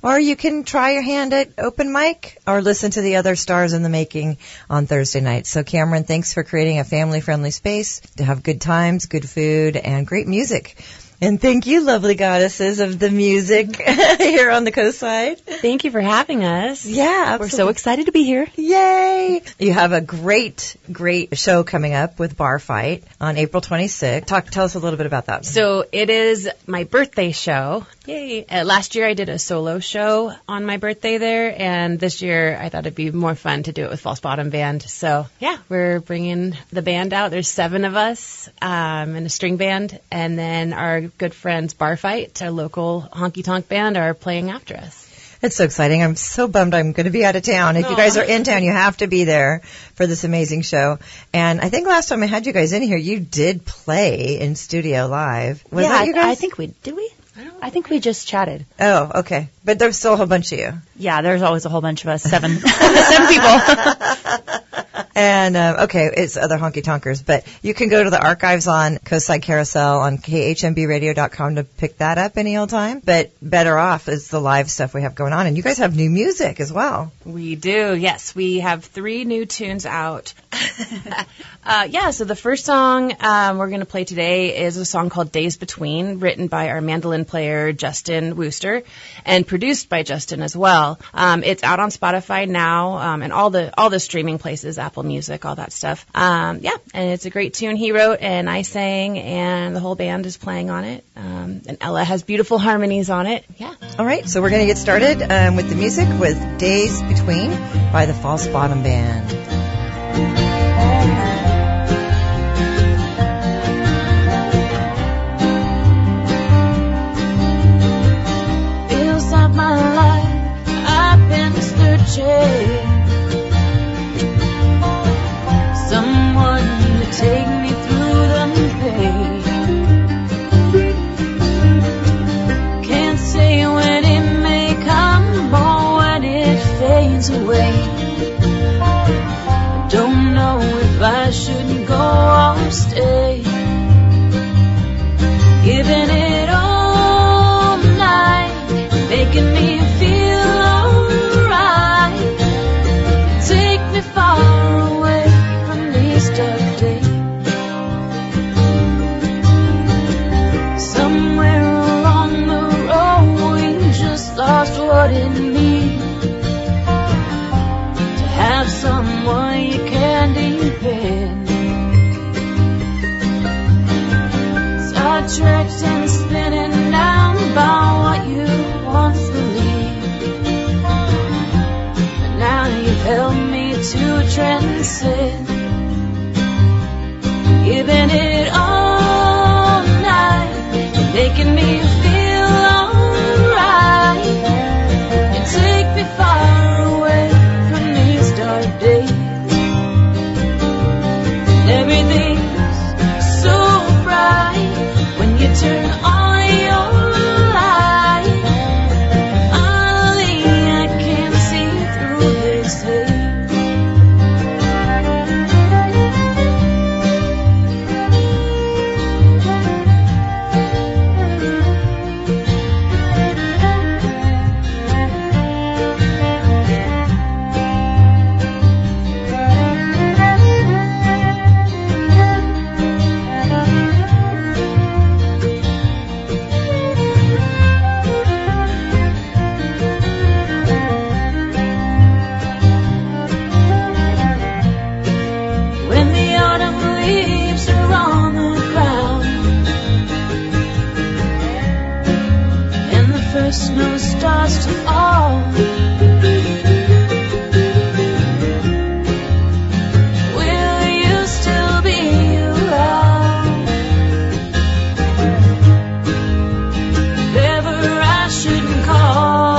can try your hand at open mic or listen to the other stars in the making on Thursday night. So Cameron, thanks for creating a family-friendly space to have good times, good food, and great music. And thank you, lovely goddesses of the music here on the Coastside. Thank you for having us. Yeah, absolutely. We're so excited to be here. Yay! You have a great, great show coming up with Bar Fight on April twenty-sixth. Talk, tell us a little bit about that. So it is my birthday show. Yay. Uh, last year I did a solo show on my birthday there, and this year I thought it'd be more fun to do it with False Bottom Band. So, yeah, we're bringing the band out. There's seven of us um, in a string band, and then our good friends Bar Fight, our local honky-tonk band, are playing after us. It's so exciting. I'm so bummed I'm going to be out of town. If you guys are in town, you have to be there for this amazing show. And I think last time I had you guys in here, you did play in studio live. Was yeah, that you guys? I think we, did we? I, don't, I think we just chatted. Oh, okay. But there's still a whole bunch of you. Yeah, there's always a whole bunch of us. Seven. Seven people. And, uh, okay, it's other honky tonkers, but you can go to the archives on Coastside Carousel on K H M B radio dot com to pick that up any old time. But better off is the live stuff we have going on. And you guys have new music as well. We do, yes. We have three new tunes out. uh, yeah, so the first song um, we're going to play today is a song called Days Between, written by our mandolin player, Justin Wooster, and produced by Justin as well. Um, it's out on Spotify now um, and all the all the streaming places, Apple Music, all that stuff. Um, yeah, and it's a great tune he wrote, and I sang, and the whole band is playing on it. Um, and Ella has beautiful harmonies on it. Yeah. All right, so we're going to get started um, with the music with Days Between by the False Bottom Band. Feels like my life, I've been searching someone to take me through the pain. Can't say when it may come or when it fades away. Don't know if I should go or stay. Giving it all night, making me feel alright. Take me far away from these dark days. Somewhere along the road, we just lost what it means to have someone you can depend. Sidetracked and spinning down about what you once believed, but now you've helped me to transcend. Giving it all night, you're making me feel alright. You take me far away from these dark days. Everything's so bright when you turn on your light. Finally, I can see through this haze. When the autumn leaves are on the ground and the first snow starts to fall, will you still be around? If ever I shouldn't call,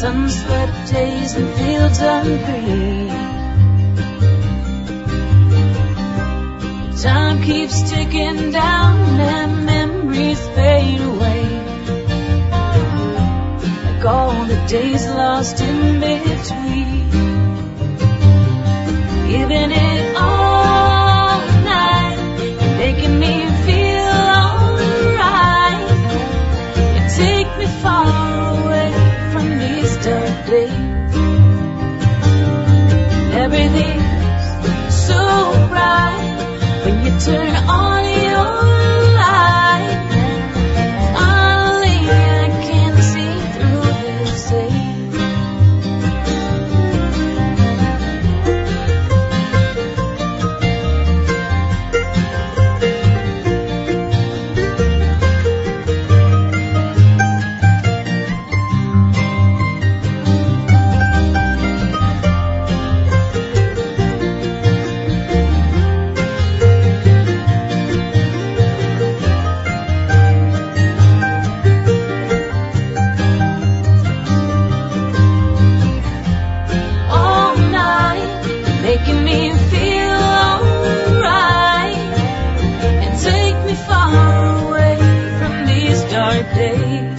sun-swept days and fields ungreen. Time keeps ticking down and memories fade away, like all the days lost in between. Giving it all night, you're making me feel alright. You take me far away from these dark days. Everything's so bright when you turn on your light. Finally, I can see through this haze. Making me feel alright and take me far away from these dark days.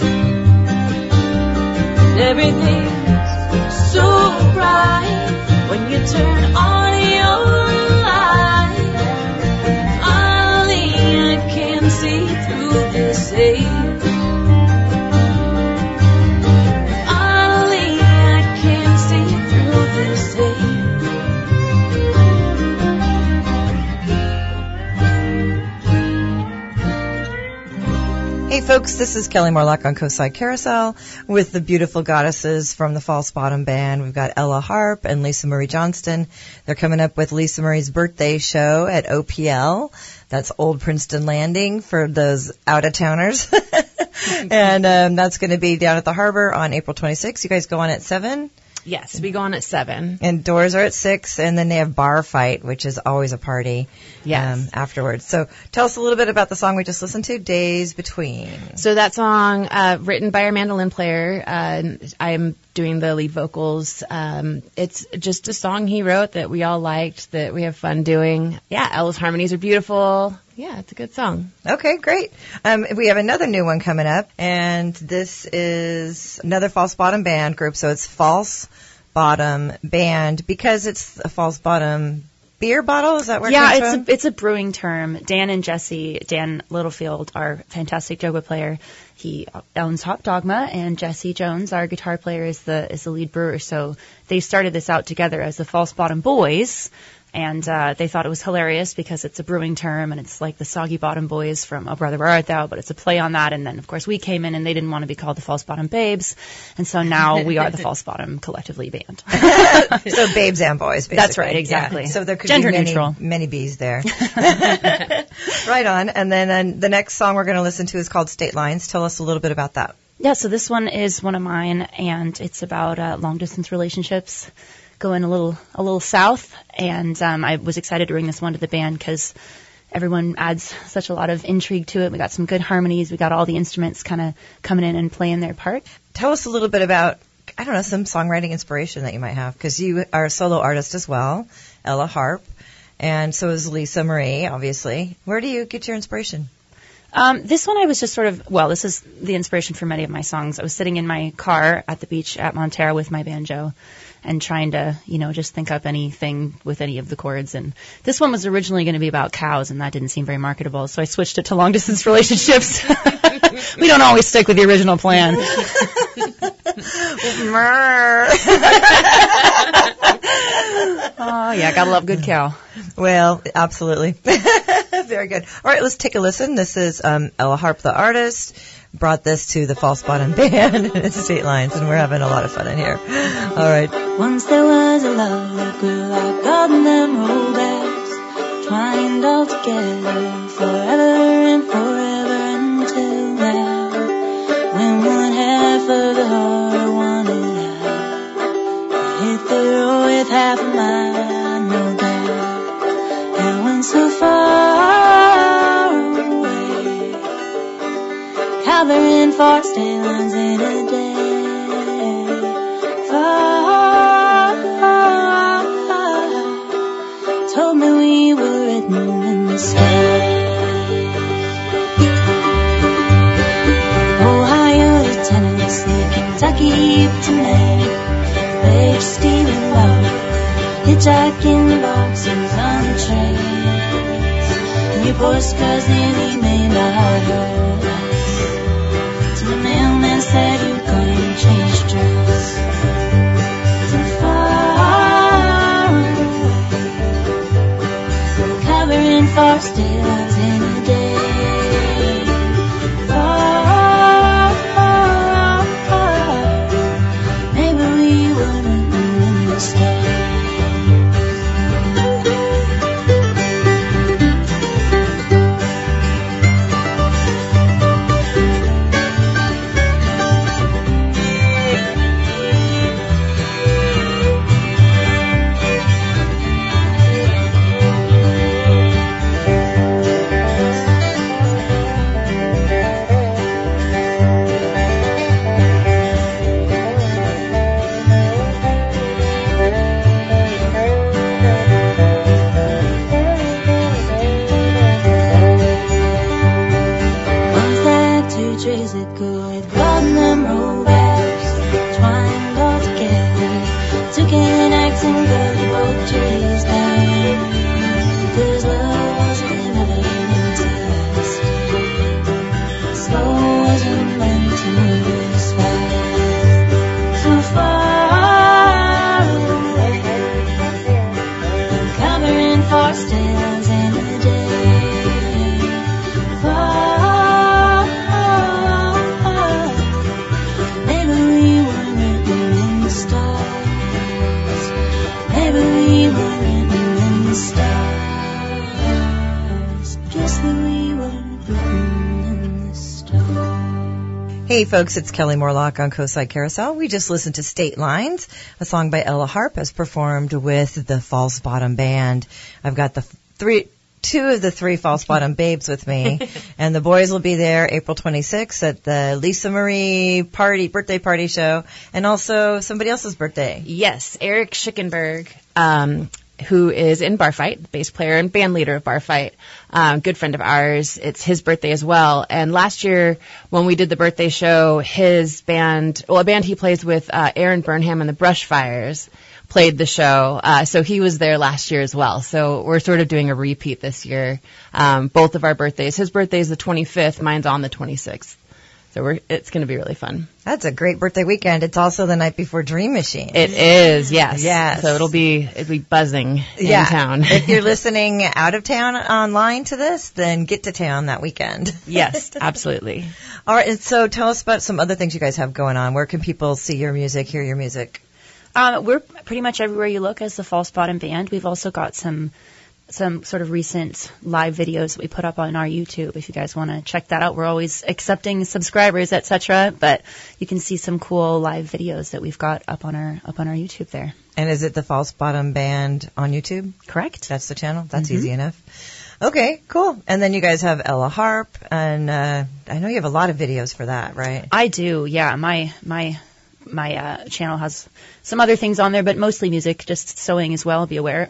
Everything's so bright when you turn on your light. Finally, I can see through this haze. Finally, I can see through this haze. Hey folks, this is Kelly Morlock on Coastside Carousel with the beautiful goddesses from the False Bottom Band. We've got Ella Harp and Lisa Marie Johnston. They're coming up with Lisa Marie's birthday show at O P L. That's Old Princeton Landing for those out-of-towners. And um, that's going to be down at the harbor on April twenty-sixth. You guys go on at seven? Yes, we go on at seven. And doors are at six, and then they have bar fight, which is always a party. Yes. Um, afterwards. So tell us a little bit about the song we just listened to, Days Between. So that song, uh, written by our mandolin player, uh, I'm doing the lead vocals. Um, it's just a song he wrote that we all liked, that we have fun doing. Yeah, Ella's harmonies are beautiful. Yeah, it's a good song. Okay, great. Um, we have another new one coming up, and this is another False Bottom Band group, so it's False Bottom Band because it's a False Bottom beer bottle. Is that where yeah, it comes it's from? a, it's a brewing term. Dan and Jesse, Dan Littlefield, our fantastic joba player, he owns Hop Dogma, and Jesse Jones, our guitar player, is the is the lead brewer. So they started this out together as the False Bottom Boys. And uh, they thought it was hilarious because it's a brewing term, and it's like the Soggy Bottom Boys from Oh Brother Where Art Thou, but it's a play on that. And then, of course, we came in, and they didn't want to be called the False Bottom Babes. And so now we are the False Bottom collectively band. So babes and boys, basically. That's right, exactly. Yeah. So there could Gender be many, neutral. many B's there. Right on. And then uh, the next song we're going to listen to is called State Lines. Tell us a little bit about that. Yeah, so this one is one of mine, and it's about uh, long-distance relationships. Going a little a little south, and um, I was excited to bring this one to the band because everyone adds such a lot of intrigue to it. We got some good harmonies. We got all the instruments kind of coming in and playing their part. Tell us a little bit about, I don't know, some songwriting inspiration that you might have, because you are a solo artist as well, Ella Harp, and so is Lisa Marie, obviously. Where do you get your inspiration? Um, this one I was just sort of, well, this is the inspiration for many of my songs. I was sitting in my car at the beach at Montera with my banjo and trying to, you know, just think up anything with any of the chords. And this one was originally going to be about cows, and that didn't seem very marketable, so I switched it to long-distance relationships. We don't always stick with the original plan. Oh, yeah, gotta love good cow. Well, absolutely. Very good. All right, let's take a listen. This is um, Ella Harp, the artist, brought this to the False Bottom Band and State Lines, and we're having a lot of fun in here. All right. Once there was a love that grew like golden emerald bells, twined all together forever and forever until now. When one half of the heart wanted out, it hit the road with half a mile, no doubt. And when so far away, covering for state lines in a day, keep tonight. They're steaming water, hitchhiking boxes on the trains. And your boy's cousin, he may not hurt us. So the mailman said you're going to change dress. Too far away, covering forest hills in the day. Hey folks, it's Kelly Morlock on Coastside Carousel. We just listened to State Lines, a song by Ella Harp as performed with the False Bottom Band. I've got the three, two of the three False Bottom babes with me, and the boys will be there April twenty-sixth at the Lisa Marie party, birthday party show, and also somebody else's birthday. Yes, Eric Schickenberg, um, who is in Barfight, bass player and band leader of Barfight, um, good friend of ours. It's his birthday as well. And last year, when we did the birthday show, his band, well, a band he plays with, uh, Aaron Burnham and the Brushfires, played the show. Uh, so he was there last year as well. So we're sort of doing a repeat this year. Um, both of our birthdays. His birthday is the twenty-fifth. Mine's on the twenty-sixth. So we're, it's going to be really fun. That's a great birthday weekend. It's also the night before Dream Machine. It is, yes. Yes. So it'll be, it'll be buzzing yeah. in town. If you're listening out of town online to this, then get to town that weekend. Yes, absolutely. All right. And so tell us about some other things you guys have going on. Where can people see your music, hear your music? Um, we're pretty much everywhere you look as the False Bottom Band. We've also got some some sort of recent live videos that we put up on our YouTube. If you guys want to check that out, we're always accepting subscribers, et cetera. But you can see some cool live videos that we've got up on our up on our YouTube there. And is it the False Bottom Band on YouTube? Correct. That's the channel. That's Mm-hmm. easy enough. Okay, cool. And then you guys have Ella Harp, and uh, I know you have a lot of videos for that, right? I do. Yeah, my my. My uh, channel has some other things on there, but mostly music, just sewing as well, be aware.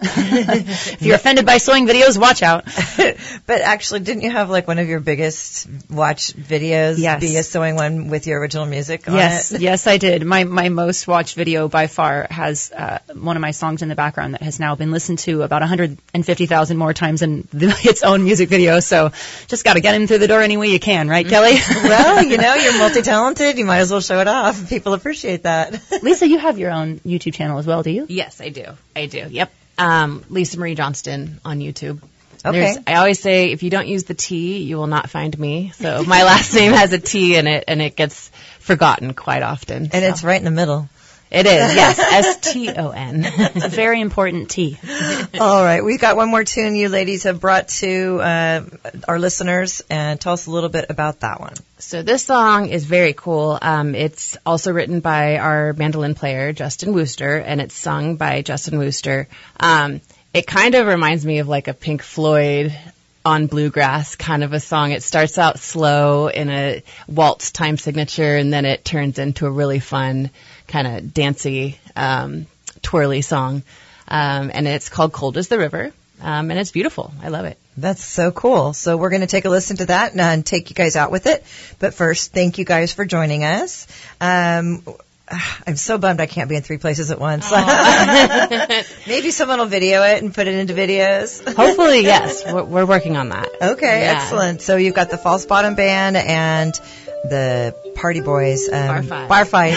If you're offended by sewing videos, watch out. But actually, didn't you have like one of your biggest watch videos Yes. be a sewing one with your original music on Yes, it? yes, I did. My my most watched video by far has uh, one of my songs in the background that has now been listened to about one hundred fifty thousand more times than the, its own music video. So just got to get in through the door any way you can, right, Kelly? Well, you know, you're multi-talented. You might as well show it off. People appreciate that. Lisa, you have your own YouTube channel as well, do you? Yes, I do. I do. Yep. Um, Lisa Marie Johnston on YouTube. Okay. There's, I always say if you don't use the T, you will not find me. So my last name has a T in it, and it gets forgotten quite often. And it's right in the middle. It is, yes. S T O N. It's a very important T. All right. We've got one more tune you ladies have brought to uh, our listeners, and tell us a little bit about that one. So this song is very cool. Um, it's also written by our mandolin player, Justin Wooster, and it's sung by Justin Wooster. Um, it kind of reminds me of like a Pink Floyd on bluegrass kind of a song. It starts out slow in a waltz time signature, and then it turns into a really fun kind of dancey, um, twirly song. Um, and it's called Cold as the River. Um, and it's beautiful. I love it. That's so cool. So we're going to take a listen to that and take you guys out with it. But first, thank you guys for joining us. Um, I'm so bummed I can't be in three places at once. Maybe someone will video it and put it into videos. Hopefully, yes. We're, we're working on that. Okay, Yeah. excellent. So you've got the False Bottom Band and the Party Boys. Um, Bar Fight. Bar Fight.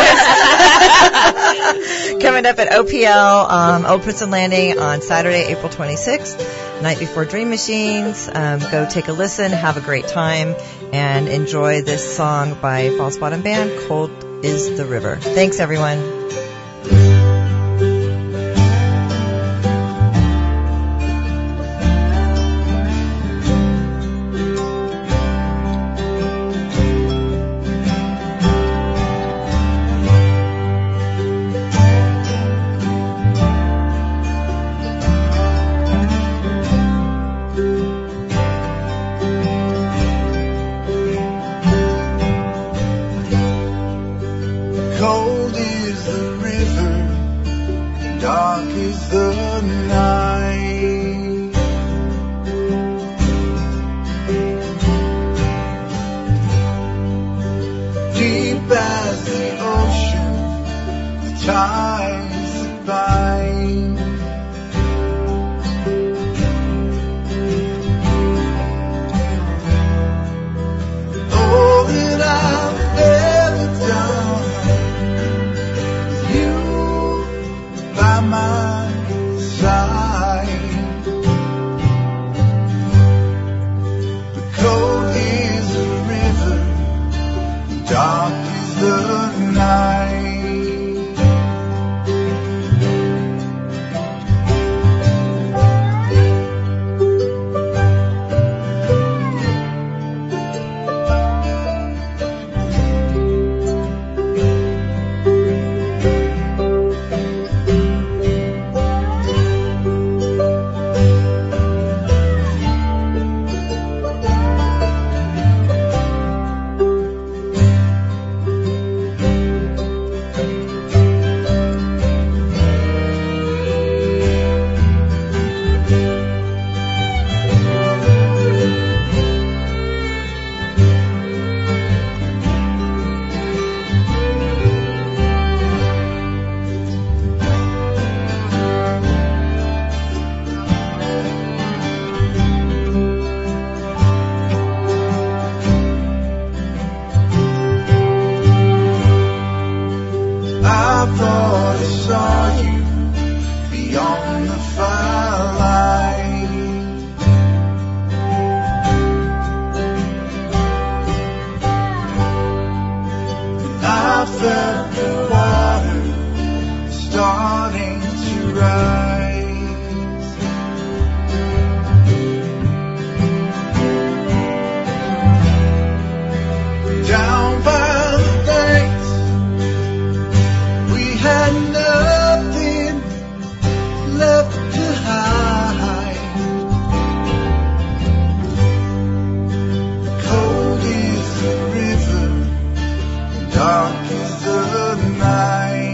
Coming up at O P L, um, Old Princeton Landing on Saturday, April twenty-sixth, night before Dream Machines. Um, go take a listen, have a great time, and enjoy this song by False Bottom Band, Cold is the River. Thanks, everyone. Cold is the river, dark is the night. Deep as the ocean, the tides that bind. All that I've ever done, by my side. The cold is a river, dark is the night. I thought I saw you beyond the firelight. And I felt the water starting to rise. Down by the banks, we had nothing left to hide. Cold is the river, dark is the night.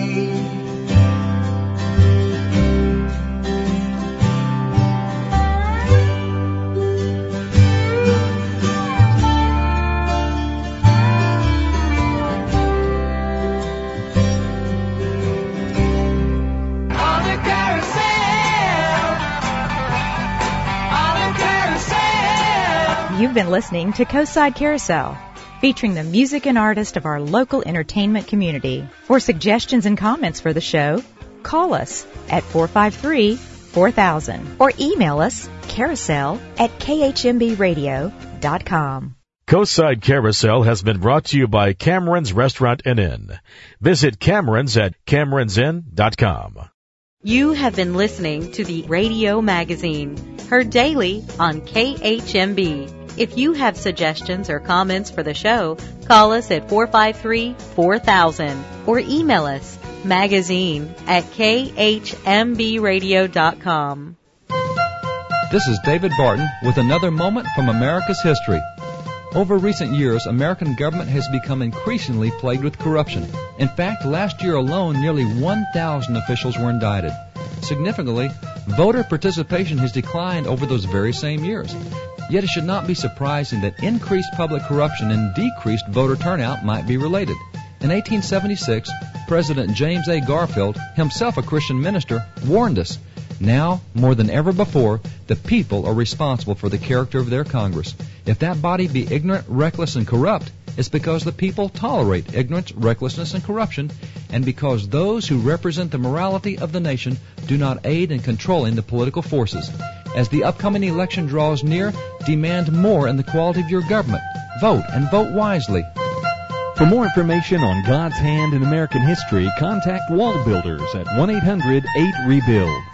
You've been listening to Coastside Carousel, featuring the music and artists of our local entertainment community. For suggestions and comments for the show, call us at four five three, four thousand or email us carousel at k h m b radio dot com. Coastside Carousel has been brought to you by Cameron's Restaurant and Inn. Visit Cameron's at camerons inn dot com. You have been listening to the Radio Magazine, heard daily on K H M B. If you have suggestions or comments for the show, call us at four five three, four thousand or email us magazine at k h m b radio dot com. This is David Barton with another moment from America's history. Over recent years, American government has become increasingly plagued with corruption. In fact, last year alone, nearly one thousand officials were indicted. Significantly, voter participation has declined over those very same years. Yet it should not be surprising that increased public corruption and decreased voter turnout might be related. In eighteen seventy-six, President James A. Garfield, himself a Christian minister, warned us, now, more than ever before, the people are responsible for the character of their Congress. If that body be ignorant, reckless, and corrupt, it's because the people tolerate ignorance, recklessness, and corruption, and because those who represent the morality of the nation do not aid in controlling the political forces. As the upcoming election draws near, demand more in the quality of your government. Vote, and vote wisely. For more information on God's hand in American history, contact Wall Builders at one eight hundred eight rebuild.